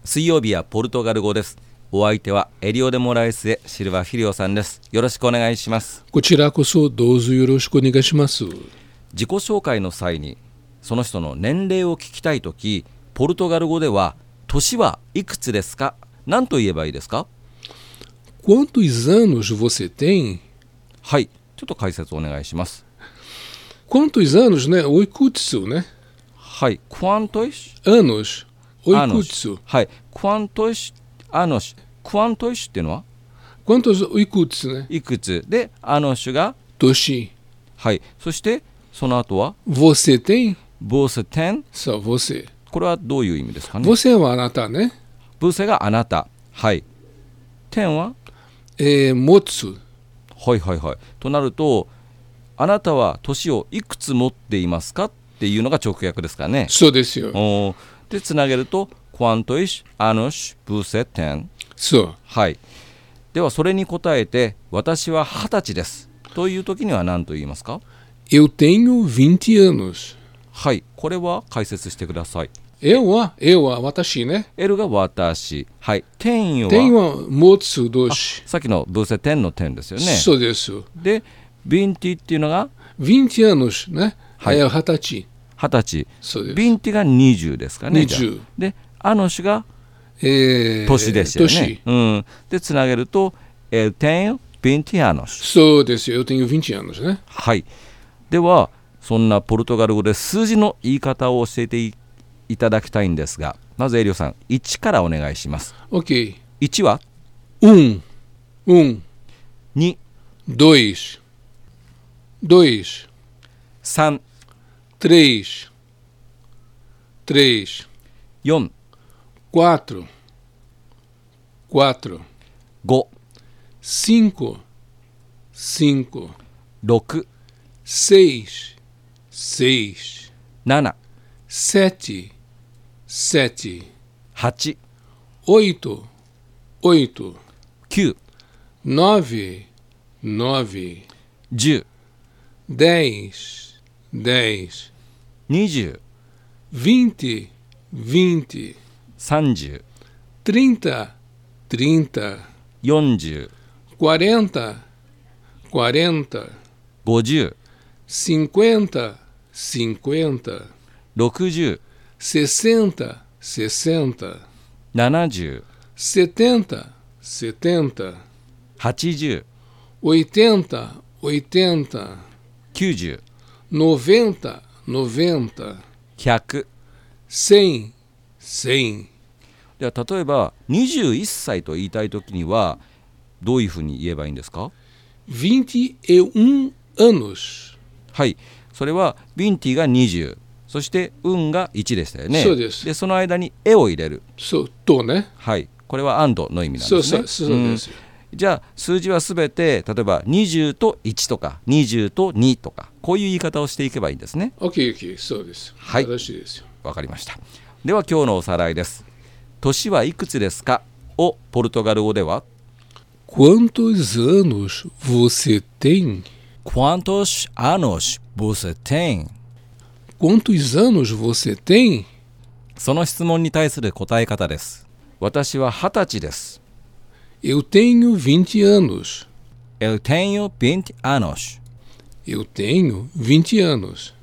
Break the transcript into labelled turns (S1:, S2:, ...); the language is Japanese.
S1: 水曜日はポルトガル語です。お相手はエリオデモラエスへシルバフィリオさんです。よろしくお願いします。
S2: こちらこそどうぞよろしくお願いします。
S1: 自己紹介の際にその人の年齢を聞きたいとき、ポルトガル語では年はいくつですか、何と言えばいいですか？
S2: Quantos anos você tem?
S1: はい、ちょっと解説お願いします。
S2: Quantos anos, né? Oikutsu, né?
S1: はい、quantos
S2: Anos.
S1: anos。
S2: Oikutsu.
S1: はい、quantos anos。 quantos っていうのは
S2: Quantos oikutsu, né?
S1: いくつで、anos が、
S2: Toshi.
S1: はい、そしてその後は
S2: Você tem?
S1: você tem。
S2: Só você.
S1: これはどういう意味ですかね？
S2: Você é o anata, né?
S1: você があなた。はい。ten は
S2: Motsu.
S1: はいはいはい。となると、あなたは年をいくつ持っていますかっていうのが直訳ですかね。
S2: そうですよ。
S1: で、つなげると、quantos anos você tem。
S2: そう。
S1: はい。では、それに答えて、私は20歳です。という時には何と言いますか？
S2: Eu tenho 20 anos.
S1: はい。これは解説してください。
S2: Euは私ね。
S1: L が私。はい。10
S2: Tenho
S1: は、
S2: はmotsu doshi.
S1: さっきのvocê temの10ですよね。
S2: そうです。
S1: で、20っていうのが
S2: 20 anos, né?
S1: はい。
S2: 20歳。
S1: 20歳。
S2: そうです。
S1: 20が20ですかね。
S2: 20。
S1: で、アノシが年ですよね。
S2: 年。
S1: で、つなげると、Eu tenho 20 anos。
S2: そうですよ。Eu tenho 20 anos, né?
S1: はい。では、そんなポルトガル語で数字の言い方を教えていただきたいんですが、まずエリオさん、1からお願いします。
S2: Ok.
S1: 1は
S2: 2,
S1: 2、
S2: 2,
S1: 3、
S2: 3,
S1: 4、
S2: 4,
S1: 5、
S2: 5,
S1: 6、
S2: 6,
S1: 7、
S2: 7,
S1: 8、
S2: 8,
S1: 9、
S2: 9,
S1: 10、
S2: 10,
S1: 20、
S2: 20,
S1: 30、
S2: 30,
S1: 40、
S2: 40,
S1: 50、
S2: 50,
S1: 60、
S2: 60,
S1: 70、
S2: 70,
S1: 80、
S2: 80,
S1: 90、
S2: 90,
S1: 100。
S2: 100.
S1: では例えば21歳と言いたいときにはどういうふうに言えばいいんですか
S2: 21 anos.
S1: はい、それは20が20、そして運が1でしたよね。
S2: そうです。
S1: でその間に絵を入れる。
S2: そうとね。
S1: はい、これは and の意味なんですね。
S2: そうですよ。
S1: じゃあ数字はすべて例えば20と1とか20と2とかこういう言い方をしていけばいいんですね。
S2: OK、そうです。
S1: はい、
S2: 正しいですよ。
S1: わかりました。では今日のおさらいです。年はいくつですかをポルトガル語では
S2: Quantos anos você tem?
S1: Quantos anos você tem?
S2: Quantos anos você tem?
S1: その質問に対する答え方です。私は20歳です。
S2: Eu tenho 20 anos.
S1: Eu tenho 20 anos.
S2: Eu tenho 20 anos.